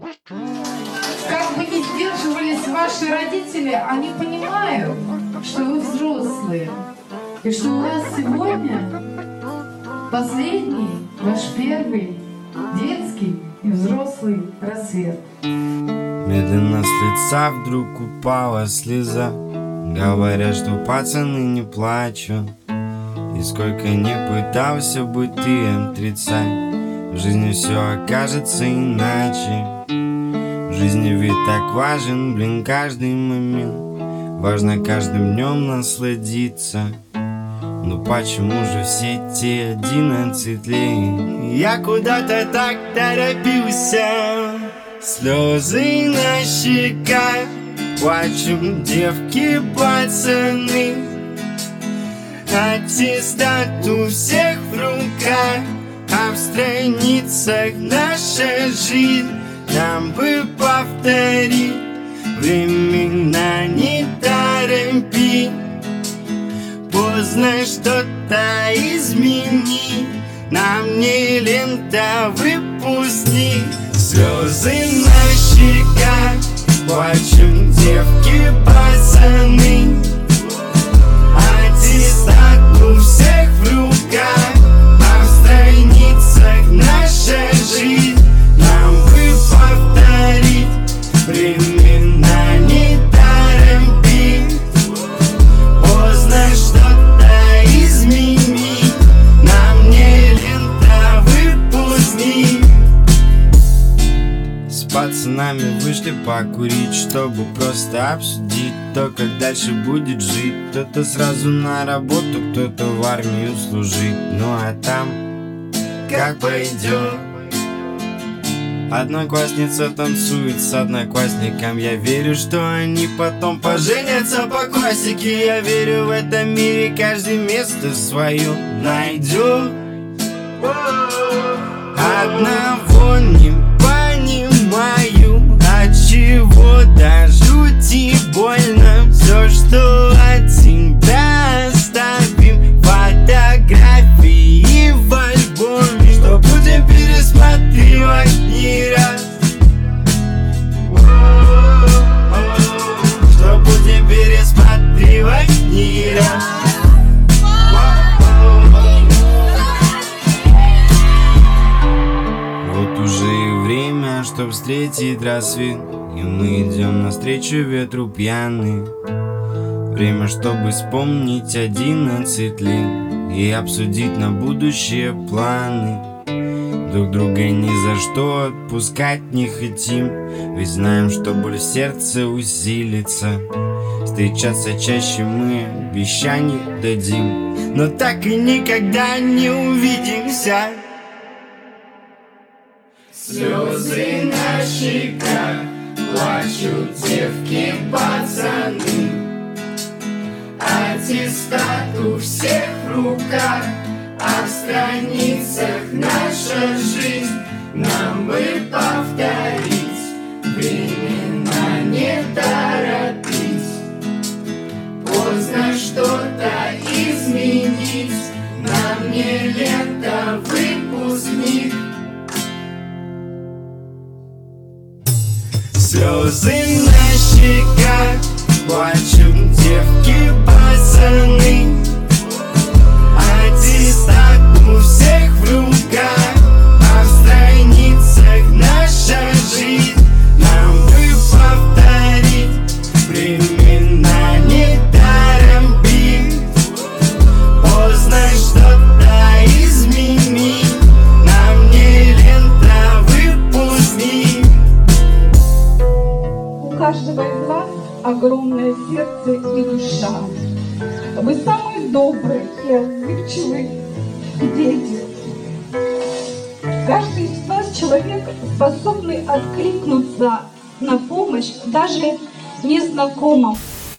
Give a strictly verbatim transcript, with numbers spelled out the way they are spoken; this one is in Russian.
Как бы ни сдерживались ваши родители, они понимают, что вы взрослые. И что у вас сегодня последний, ваш первый детский и взрослый рассвет. Медленно с лица вдруг упала слеза. Говорят, что пацаны не плачут. И сколько не пытался быть ты отрицать, в жизни все окажется иначе. В жизни ведь так важен, блин, каждый момент. Важно каждым днем насладиться. Но почему же все те одиннадцать лет я куда-то так торопился? Слезы на щеках, плачут девки, пацаны. Аттестат у всех в руках, а в страницах наша жизнь. Нам бы повторить, времена не торопи. Поздно что-то изменить, нам не лента выпускник. Слезы на щеках, плачут девки, пацаны. Аттестат у всех в руках, а в страницах наша жизнь. Нам бы повторить, времена не торопи. Поздно что-то изменить, нам не лента выпускник. С пацанами вышли покурить, чтобы просто обсудить то, как дальше будет жить. Кто-то сразу на работу, кто-то в армию служить. Ну а там как пойдет. Одноклассница танцует с одноклассником. Я верю, что они потом поженятся по классике. Я верю, в этом мире каждый место свое найдет. Одного не понимаю, от чего до жути больно. Все, что от тебя оставим, фотографии в альбоме, что будем пересматривать не раз. Что будем пересматривать не раз. Вот уже и время, чтоб встретить рассвет, и мы идем навстречу ветру пьяны. Время, чтобы вспомнить одиннадцать лет и обсудить на будущее планы. Друг друга ни за что отпускать не хотим, ведь знаем, что боль в сердце усилится. Встречаться чаще мы обещаний дадим, но так и никогда не увидимся. Слезы на щеках, плачут девки, пацаны. Аттестат у всех в руках, а в страницах наша жизнь. Нам бы повторить, времена не торопить. Поздно что-то изменить, нам не лента выпускник. Слезы на щеках, плачут девки, пацаны. Аттестат у всех в руках, а в страницах наша жизнь. Нам бы повторить, времена не торопи. Поздно что-то изменить, нам не лента выпускник. У каждого из вас огромное сердце и душа. Вы самые добрые и отзывчивые дети. Каждый из вас человек, способный откликнуться на помощь даже незнакомым.